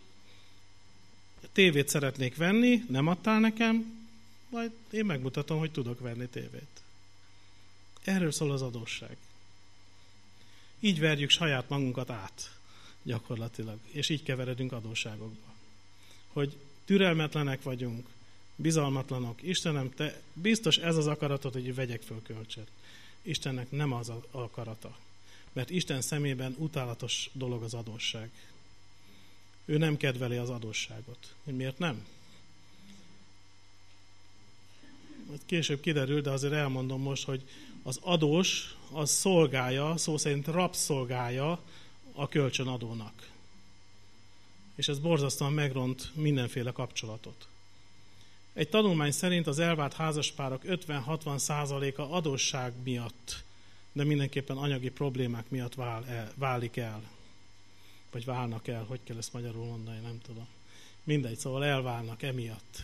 Tévét szeretnék venni, nem adtál nekem, majd én megmutatom, hogy tudok venni tévét. Erről szól az adósság. Így verjük saját magunkat át, gyakorlatilag, és így keveredünk adósságokba. Hogy türelmetlenek vagyunk, bizalmatlanok. Istenem, te biztos ez az akaratod, hogy vegyek föl kölcsöt. Istennek nem az akarata. Mert Isten szemében utálatos dolog az adósság. Ő nem kedveli az adósságot. Miért nem? Később kiderül, de azért elmondom most, hogy az adós, az szolgálja, szó szerint rabszolgálja a kölcsönadónak. És ez borzasztóan megront mindenféle kapcsolatot. Egy tanulmány szerint az elvált házaspárok 50-60%-a adósság miatt, de mindenképpen anyagi problémák miatt válik el. Vagy válnak el, hogy kell ezt magyarul mondani, nem tudom. Mindegy, szóval elválnak emiatt.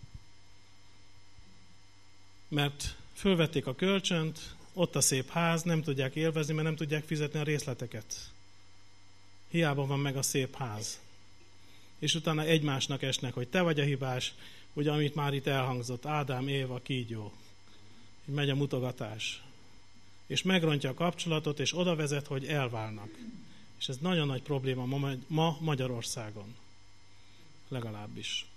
Mert fölvették a kölcsönt, ott a szép ház, nem tudják élvezni, mert nem tudják fizetni a részleteket. Hiába van meg a szép ház. És utána egymásnak esnek, hogy te vagy a hibás, ugye amit már itt elhangzott, Ádám, Éva, kígyó. Így megy a mutogatás. És megrontja a kapcsolatot, és oda vezet, hogy elválnak. És ez nagyon nagy probléma ma Magyarországon. Legalábbis.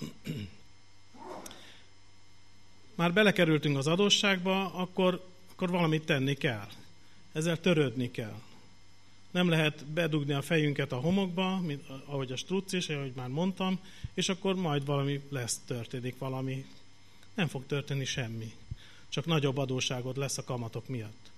Már belekerültünk az adósságba, akkor valamit tenni kell. Ezzel törődni kell. Nem lehet bedugni a fejünket a homokba, ahogy a struc is, ahogy már mondtam, és akkor majd valami lesz, történik valami. Nem fog történni semmi. Csak nagyobb adósságod lesz a kamatok miatt.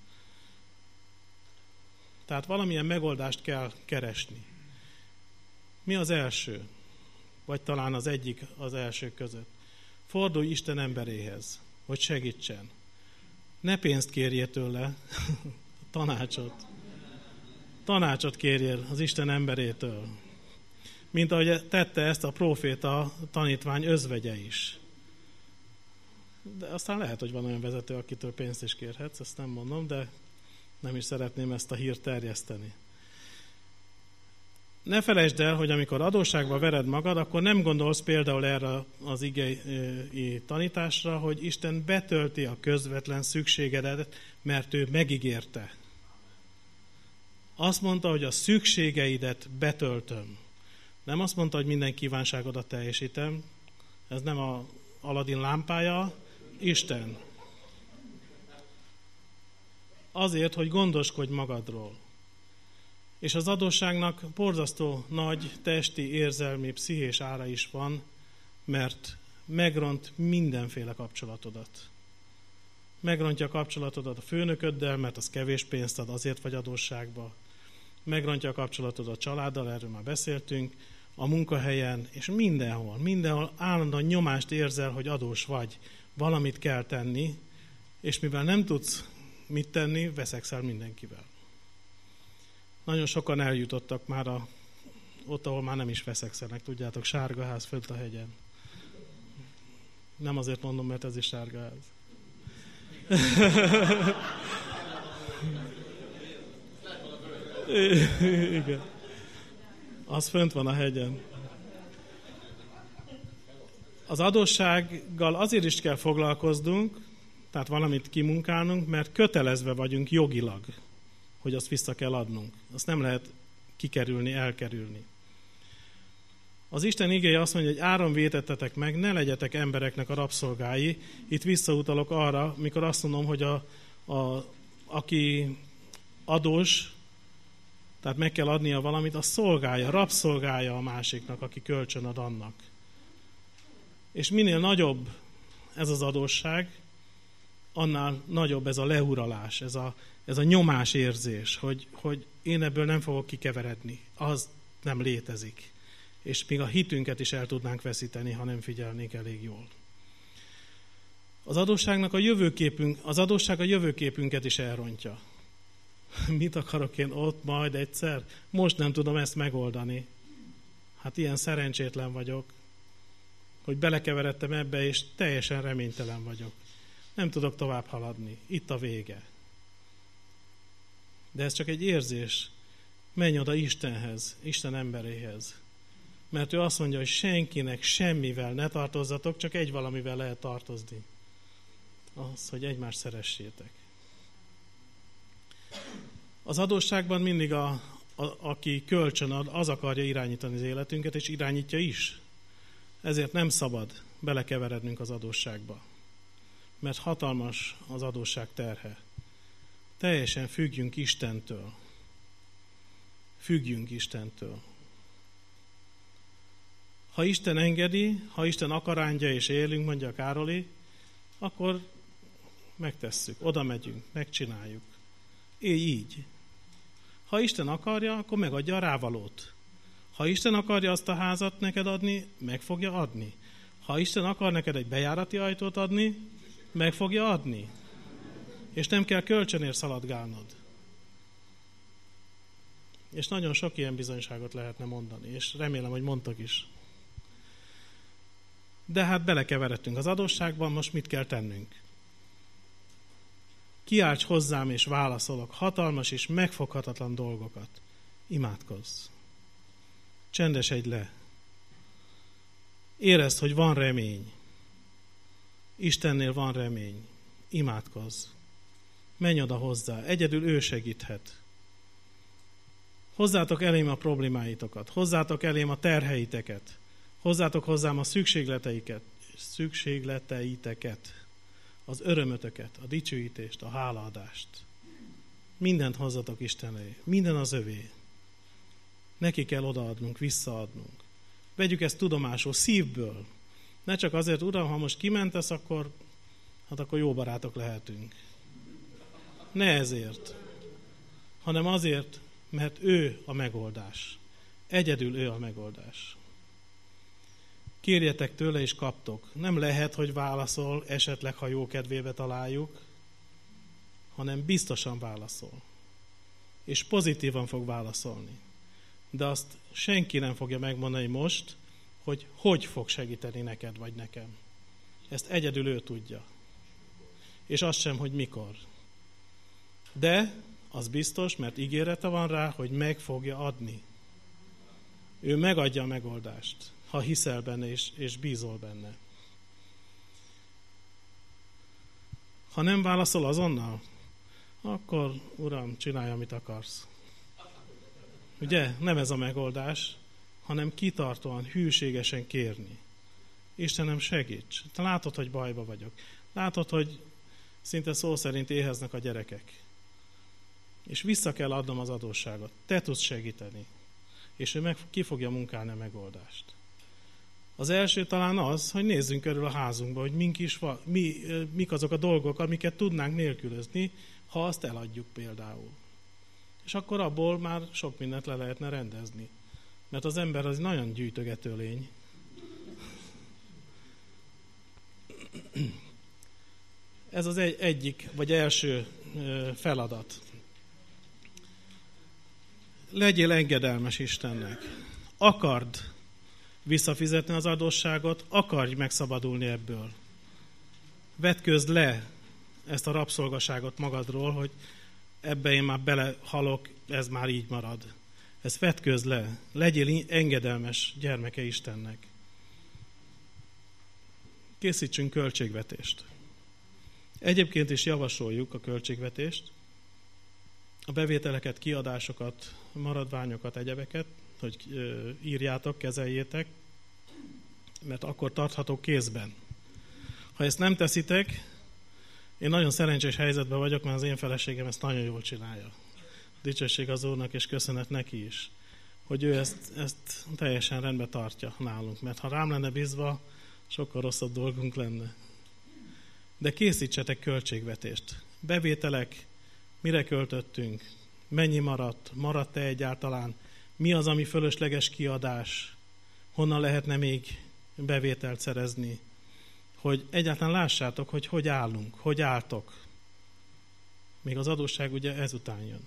Tehát valamilyen megoldást kell keresni. Mi az első? Vagy talán az egyik az elsők között. Fordulj Isten emberéhez, hogy segítsen. Ne pénzt kérjél tőle, tanácsot. Tanácsot kérjél az Isten emberétől. Mint ahogy tette ezt a próféta tanítvány özvegye is. De aztán lehet, hogy van olyan vezető, akitől pénzt is kérhetsz, ezt nem mondom, de nem is szeretném ezt a hírt terjeszteni. Ne felejtsd el, hogy amikor adósságba vered magad, akkor nem gondolsz például erre az igei tanításra, hogy Isten betölti a közvetlen szükségedet, mert ő megígérte. Azt mondta, hogy a szükségeidet betöltöm. Nem azt mondta, hogy minden kívánságodat teljesítem. Ez nem a Aladin lámpája, Isten. Azért, hogy gondoskodj magadról. És az adósságnak borzasztó nagy testi, érzelmi, pszichés ára is van, mert megront mindenféle kapcsolatodat. Megrontja a kapcsolatodat a főnököddel, mert az kevés pénzt ad, azért vagy adósságba. Megrontja a kapcsolatodat a családdal, erről már beszéltünk, a munkahelyen, és mindenhol állandóan nyomást érzel, hogy adós vagy. Valamit kell tenni, és mivel nem tudsz mit tenni, veszekszel mindenkivel. Nagyon sokan eljutottak már ott, ahol már nem is veszekszenek, tudjátok, Sárgaház fönt a hegyen. Nem azért mondom, mert ez is Sárgaház. Igen. Az fönt van a hegyen. Az adóssággal azért is kell foglalkoznunk, tehát valamit kimunkálnunk, mert kötelezve vagyunk jogilag, hogy azt vissza kell adnunk. Azt nem lehet kikerülni, elkerülni. Az Isten igéje azt mondja, hogy áron vétettetek meg, ne legyetek embereknek a rabszolgái. Itt visszautalok arra, mikor azt mondom, hogy aki adós, Tehát meg kell adnia valamit, a szolgálja, rabszolgálja a másiknak, aki kölcsön ad annak. És minél nagyobb ez az adósság, annál nagyobb ez a leuralás, ez a nyomásérzés, hogy én ebből nem fogok kikeveredni. Az nem létezik. És még a hitünket is el tudnánk veszíteni, ha nem figyelnénk elég jól. Az adósság a jövőképünket is elrontja. Mit akarok én ott majd egyszer? Most nem tudom ezt megoldani. Hát ilyen szerencsétlen vagyok, hogy belekeveredtem ebbe, és teljesen reménytelen vagyok. Nem tudok tovább haladni. Itt a vége. De ez csak egy érzés. Menj oda Istenhez, Isten emberéhez. Mert ő azt mondja, hogy senkinek semmivel ne tartozzatok, csak egy valamivel lehet tartozni. Az, hogy egymást szeressétek. Az adósságban mindig aki kölcsön ad, az akarja irányítani az életünket, és irányítja is. Ezért nem szabad belekeverednünk az adósságba. Mert hatalmas az adósság terhe. Teljesen függjünk Istentől. Függjünk Istentől. Ha Isten engedi, ha Isten akarándja és élünk, mondja Károli, akkor megtesszük, oda megyünk, megcsináljuk. Élj így. Ha Isten akarja, akkor megadja a rávalót. Ha Isten akarja azt a házat neked adni, meg fogja adni. Ha Isten akar neked egy bejárati ajtót adni, meg fogja adni. És nem kell kölcsönért szaladgálnod. És nagyon sok ilyen bizonyságot lehetne mondani, és remélem, hogy mondtak is. De hát belekeveredtünk az adósságban, most mit kell tennünk? Kiálts hozzám, és válaszolok hatalmas és megfoghatatlan dolgokat. Imádkozz. Csendesedj le. Érezd, hogy van remény. Istennél van remény. Imádkozz. Menj oda hozzá. Egyedül ő segíthet. Hozzátok elém a problémáitokat. Hozzátok elém a terheiteket. Hozzátok hozzám a szükségleteiteket. Az örömötöket, a dicsőítést, a hálaadást. Mindent hozzatok Isten elé. Minden az övé. Neki kell odaadnunk, visszaadnunk. Vegyük ezt tudomásul, szívből. Ne csak azért, Uram, ha most kimentesz, akkor jó barátok lehetünk. Ne ezért, hanem azért, mert ő a megoldás. Egyedül ő a megoldás. Kérjetek tőle, és kaptok. Nem lehet, hogy válaszol, esetleg, ha jó kedvébe találjuk, hanem biztosan válaszol. És pozitívan fog válaszolni. De azt senki nem fogja megmondani most, hogy fog segíteni neked vagy nekem. Ezt egyedül ő tudja. És azt sem, hogy mikor. De az biztos, mert ígérete van rá, hogy meg fogja adni. Ő megadja a megoldást, ha hiszel benne és bízol benne. Ha nem válaszol azonnal, akkor Uram, csinálj, amit akarsz. Ugye? Nem ez a megoldás, hanem kitartóan, hűségesen kérni. Istenem, segíts! Te látod, hogy bajba vagyok. Látod, hogy szinte szó szerint éheznek a gyerekek. És vissza kell adnom az adósságot. Te tudsz segíteni. És ő ki fogja munkálni a megoldást. Az első talán az, hogy nézzünk körül a házunkba, hogy mik azok a dolgok, amiket tudnánk nélkülözni, ha azt eladjuk például. És akkor abból már sok mindent le lehetne rendezni. Mert az ember az nagyon gyűjtögető lény. Ez az egyik, vagy első feladat. Legyél engedelmes Istennek. Akard visszafizetni az adósságot, akarj megszabadulni ebből. Vetközd le ezt a rabszolgaságot magadról, hogy ebbe én már belehalok, ez már így marad. Ezt vetközd le. Legyél engedelmes gyermeke Istennek. Készítsünk költségvetést. Egyébként is javasoljuk a költségvetést, a bevételeket, kiadásokat, maradványokat, egyebeket, hogy írjátok, kezeljétek, mert akkor tarthatók kézben. Ha ezt nem teszitek, én nagyon szerencsés helyzetben vagyok, mert az én feleségem ezt nagyon jól csinálja. Dicsőség az Úrnak, és köszönet neki is, hogy ő ezt teljesen rendbe tartja nálunk, mert ha rám lenne bízva, sokkal rosszabb dolgunk lenne. De készítsetek költségvetést. Bevételek, mire költöttünk, mennyi maradt-e egyáltalán, mi az, ami fölösleges kiadás, honnan lehetne még bevételt szerezni, hogy egyáltalán lássátok, hogy állunk, hogy álltok. Még az adósság ugye ezután jön.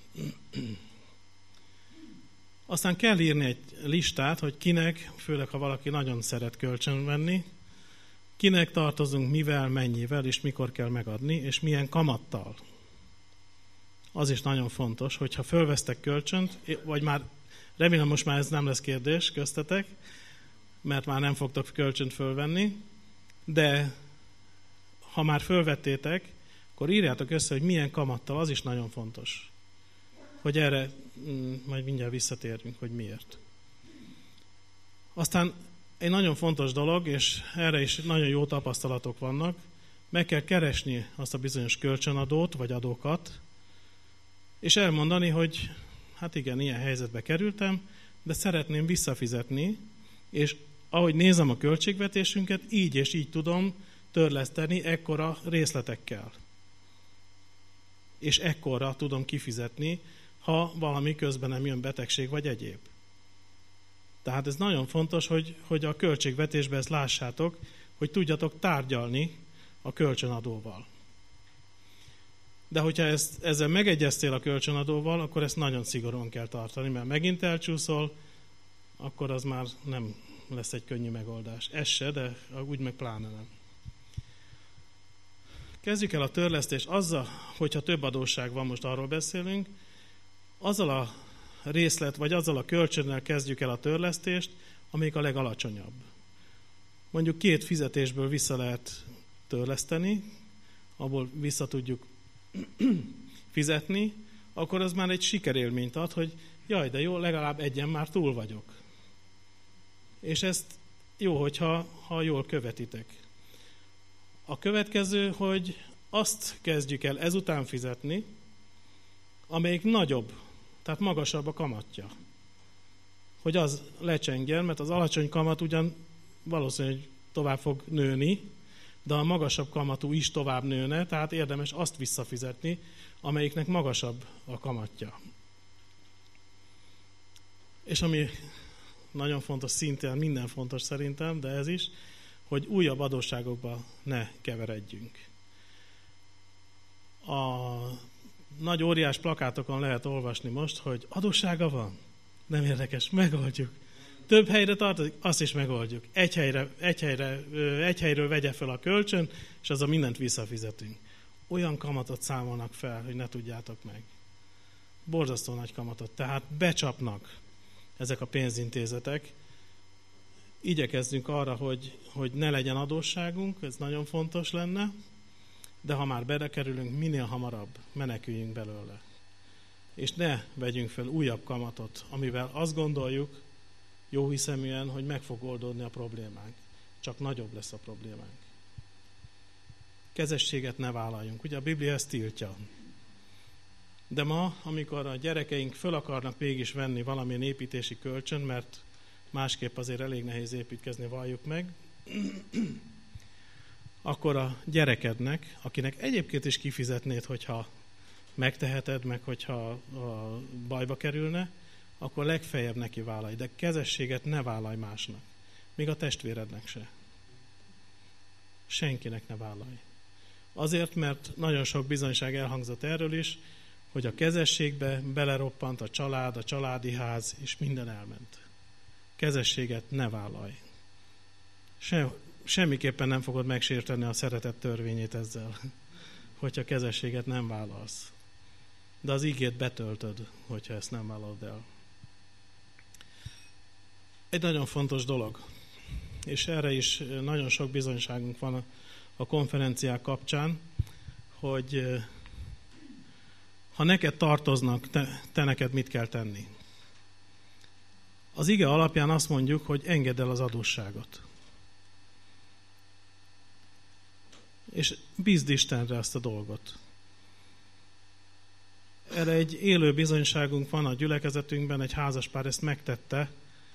Aztán kell írni egy listát, hogy kinek, főleg ha valaki nagyon szeret kölcsön venni, kinek tartozunk, mivel, mennyivel, és mikor kell megadni, és milyen kamattal. Az is nagyon fontos, hogyha fölvesztek kölcsönt, vagy már, remélem most már ez nem lesz kérdés köztetek, mert már nem fogtok kölcsönt fölvenni, de ha már fölvettétek, akkor írjátok össze, hogy milyen kamattal, az is nagyon fontos. Hogy erre majd mindjárt visszatérünk, hogy miért. Aztán egy nagyon fontos dolog, és erre is nagyon jó tapasztalatok vannak, meg kell keresni azt a bizonyos kölcsönadót, vagy adókat, és elmondani, hogy hát igen, ilyen helyzetbe kerültem, de szeretném visszafizetni, és ahogy nézem a költségvetésünket, így és így tudom törleszteni ekkora részletekkel. És ekkorra tudom kifizetni, ha valami közben nem jön betegség vagy egyéb. Tehát ez nagyon fontos, hogy a költségvetésben ezt lássátok, hogy tudjatok tárgyalni a kölcsönadóval. De hogyha ezzel megegyeztél a kölcsönadóval, akkor ezt nagyon szigorúan kell tartani, mert megint elcsúszol, akkor az már nem lesz egy könnyű megoldás. Ez se, de úgy meg pláne nem. Kezdjük el a törlesztést azzal, hogyha több adósság van, most arról beszélünk, azzal a részlet, vagy azzal a kölcsönnel kezdjük el a törlesztést, amelyik a legalacsonyabb. Mondjuk 2 fizetésből vissza lehet törleszteni, abból vissza tudjuk fizetni, akkor az már egy sikerélményt ad, hogy jaj, de jó, legalább egyen már túl vagyok. És ezt jó, hogyha jól követitek. A következő, hogy azt kezdjük el ezután fizetni, amelyik nagyobb, tehát magasabb a kamatja. Hogy az lecsengjen, mert az alacsony kamat ugyan valószínűleg tovább fog nőni, de a magasabb kamatú is tovább nőne, tehát érdemes azt visszafizetni, amelyiknek magasabb a kamatja. És ami nagyon fontos, szintén minden fontos szerintem, de ez is, hogy újabb adósságokba ne keveredjünk. A nagy óriás plakátokon lehet olvasni most, hogy adóssága van, nem érdekes, megoldjuk. Több helyre tartozik, azt is megoldjuk. Egy helyről vegye fel a kölcsön, és az a mindent visszafizetünk. Olyan kamatot számolnak fel, hogy ne tudjátok meg. Borzasztó nagy kamatot. Tehát becsapnak ezek a pénzintézetek. Igyekezzünk arra, hogy ne legyen adósságunk, ez nagyon fontos lenne, de ha már belekerülünk, minél hamarabb meneküljünk belőle. És ne vegyünk fel újabb kamatot, amivel azt gondoljuk, jó hiszeműen, hogy meg fog oldódni a problémánk. Csak nagyobb lesz a problémánk. Kezességet ne vállaljunk. Ugye a Biblia ezt tiltja. De ma, amikor a gyerekeink föl akarnak mégis venni valamilyen építési kölcsön, mert másképp azért elég nehéz építkezni, valljuk meg, akkor a gyerekednek, akinek egyébként is kifizetnéd, hogyha megteheted, meg hogyha bajba kerülne, akkor legfeljebb neki vállalj, de kezességet ne vállalj másnak. Még a testvérednek se. Senkinek ne vállalj. Azért, mert nagyon sok bizonyság elhangzott erről is, hogy a kezességbe beleroppant a család, a családi ház, és minden elment. Kezességet ne vállalj. Semmiképpen nem fogod megsérteni a szeretet törvényét ezzel, hogyha kezességet nem vállalsz. De az ígét betöltöd, hogyha ezt nem vállalod el. Egy nagyon fontos dolog, és erre is nagyon sok bizonyságunk van a konferenciák kapcsán, hogy ha neked tartoznak, te neked mit kell tenni. Az ige alapján azt mondjuk, hogy engedd el az adósságot. És bízd Istenre ezt a dolgot. Erre egy élő bizonyságunk van a gyülekezetünkben, egy házaspár ezt megtette.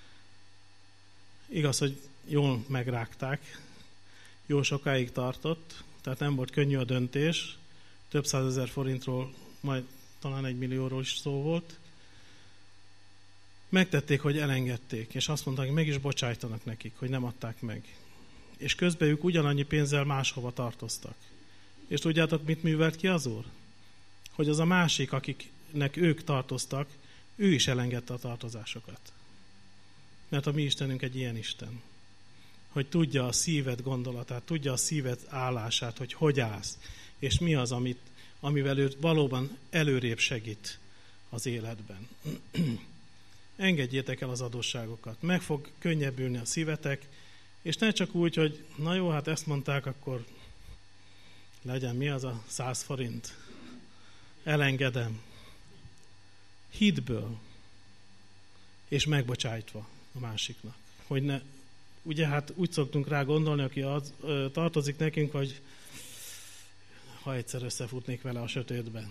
Igaz, hogy jól megrágták, jó sokáig tartott, tehát nem volt könnyű a döntés, több 100 000 forintról, majd talán 1 millióról is szó volt. Megtették, hogy elengedték, és azt mondták, hogy meg is bocsájtanak nekik, hogy nem adták meg. És közben ők ugyanannyi pénzzel máshova tartoztak. És tudjátok, mit művelt ki az Úr? Hogy az a másik, akiknek ők tartoztak, ő is elengedte a tartozásokat. Mert a mi Istenünk egy ilyen Isten. Hogy tudja a szíved gondolatát, tudja a szíved állását, hogy állsz, és mi az, amivel őt valóban előrébb segít az életben. Engedjétek el az adósságokat. Meg fog könnyebbülni a szívetek, és ne csak úgy, hogy na jó, hát ezt mondták, akkor legyen mi az a 100 forint. Elengedem. Hitből. És megbocsájtva a másiknak. Hogy ne, ugye hát úgy szoktunk rá gondolni, aki tartozik nekünk, hogy ha egyszer összefutnék vele a sötétben.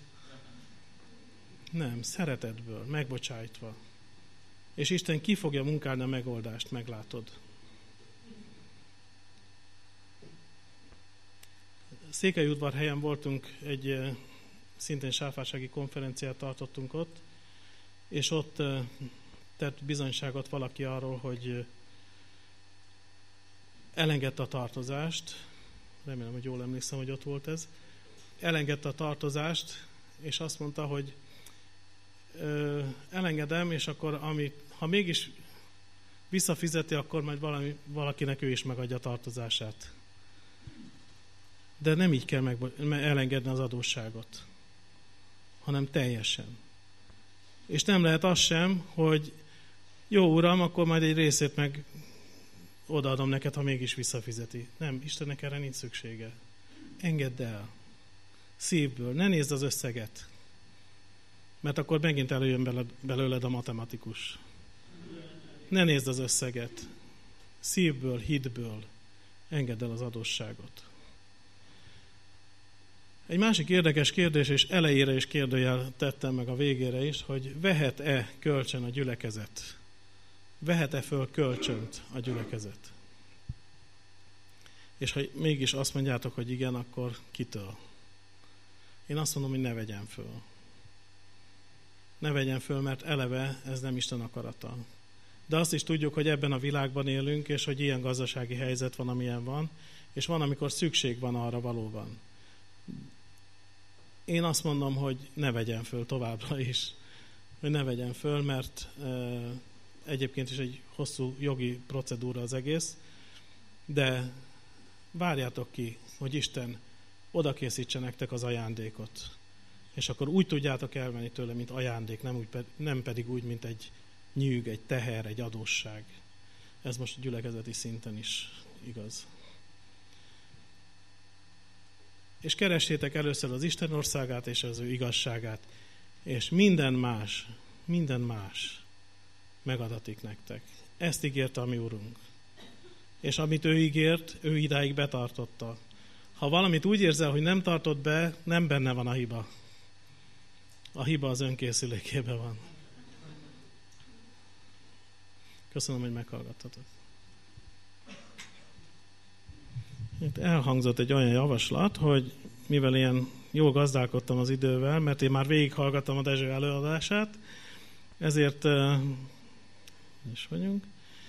Nem, szeretetből, megbocsájtva. És Isten ki fogja munkálni a megoldást, meglátod. Székelyudvarhelyen voltunk, egy szintén sáfársági konferenciát tartottunk ott, és ott tett bizonyságot valaki arról, hogy elengedte a tartozást, remélem, hogy jól emlékszem, hogy ott volt ez, elengedte a tartozást, és azt mondta, hogy elengedem, és akkor ha mégis visszafizeti, akkor majd valakinek ő is megadja a tartozását. De nem így kell elengedni az adósságot, hanem teljesen. És nem lehet az sem, hogy jó uram, akkor majd egy részét meg odaadom neked, ha mégis visszafizeti. Nem, Istennek erre nincs szüksége. Engedd el. Szívből. Ne nézd az összeget. Mert akkor megint előjön belőled a matematikus. Ne nézd az összeget. Szívből, hitből. Engedd el az adósságot. Egy másik érdekes kérdés, és elejére is kérdőjel tettem meg a végére is, hogy vehet-e kölcsön a gyülekezet? Vehet-e föl kölcsönt a gyülekezet? És ha mégis azt mondjátok, hogy igen, akkor kitől? Én azt mondom, hogy ne vegyen föl. Ne vegyen föl, mert eleve ez nem Isten akarata. De azt is tudjuk, hogy ebben a világban élünk, és hogy ilyen gazdasági helyzet van, amilyen van, és van, amikor szükség van arra valóban. Én azt mondom, hogy ne vegyen föl továbbra is. Hogy ne vegyen föl, mert egyébként is egy hosszú jogi procedúra az egész, de várjátok ki, hogy Isten odakészítse nektek az ajándékot. És akkor úgy tudjátok elvenni tőle, mint ajándék, nem pedig úgy, mint egy nyűg, egy teher, egy adósság. Ez most gyülekezeti szinten is igaz. És keressétek először az Isten országát és az ő igazságát, és minden más megadatik nektek. Ezt ígérte a mi Urunk. És amit ő ígért, ő idáig betartotta. Ha valamit úgy érzel, hogy nem tartott be, nem benne van a hiba. A hiba az önkészülékében van. Köszönöm, hogy meghallgattatok. Itt elhangzott egy olyan javaslat, hogy mivel ilyen jól gazdálkodtam az idővel, mert én már végighallgattam a Dezső előadását, ezért is vagyunk.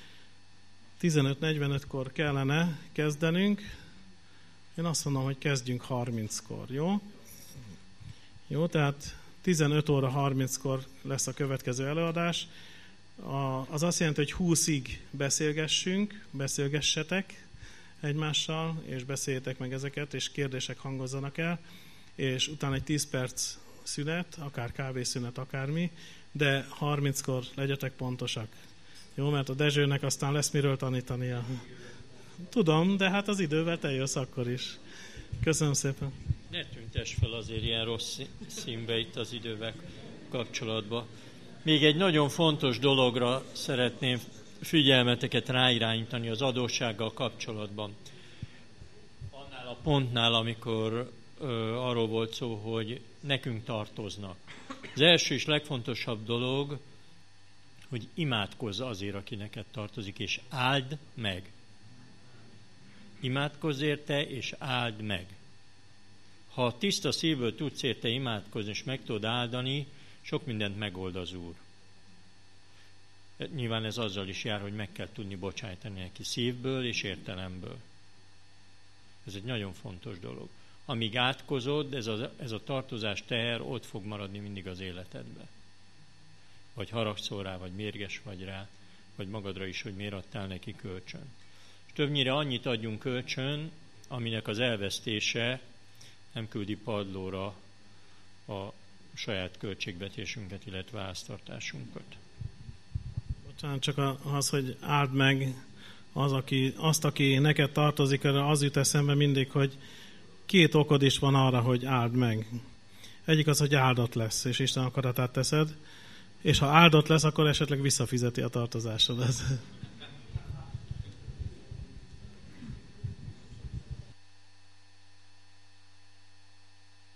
15:45-kor kellene kezdenünk. Én azt mondom, hogy kezdjünk 30-kor, jó? Jó, tehát 15:30-kor lesz a következő előadás. Az azt jelenti, hogy 20-ig beszélgessetek egymással, és beszéljétek meg ezeket, és kérdések hangozzanak el, és utána egy 10 perc szünet, akár kávészünet, akármi, de 30-kor legyetek pontosak. Jó, mert a Dezsőnek aztán lesz miről tanítania. Tudom, de hát az idővel te jössz akkor is. Köszönöm szépen. Ne tüntess fel azért ilyen rossz színbe itt az idővel kapcsolatban. Még egy nagyon fontos dologra szeretném figyelmeteket ráirányítani az adóssággal kapcsolatban. Annál a pontnál, amikor arról volt szó, hogy nekünk tartoznak. Az első és legfontosabb dolog, hogy imádkozz azért, aki neked tartozik, és áld meg. Imádkozz érte, és áld meg. Ha tiszta szívből tudsz érte imádkozni, és meg tudod áldani, sok mindent megold az Úr. Nyilván ez azzal is jár, hogy meg kell tudni bocsájtani neki szívből és értelemből. Ez egy nagyon fontos dolog. Amíg átkozod, ez a tartozás teher ott fog maradni mindig az életedbe. Vagy haragszol rá, vagy mérges vagy rá, vagy magadra is, hogy miért adtál neki kölcsön. És többnyire annyit adjunk kölcsön, aminek az elvesztése nem küldi padlóra a saját költségvetésünket, illetve háztartásunkat. Bocsánat, csak az, hogy áld meg aki neked tartozik, az jut eszembe mindig, hogy 2 okod is van arra, hogy áld meg. Egyik az, hogy áldott lesz, és Isten akaratát teszed, és ha áldott lesz, akkor esetleg visszafizeti a tartozásodat.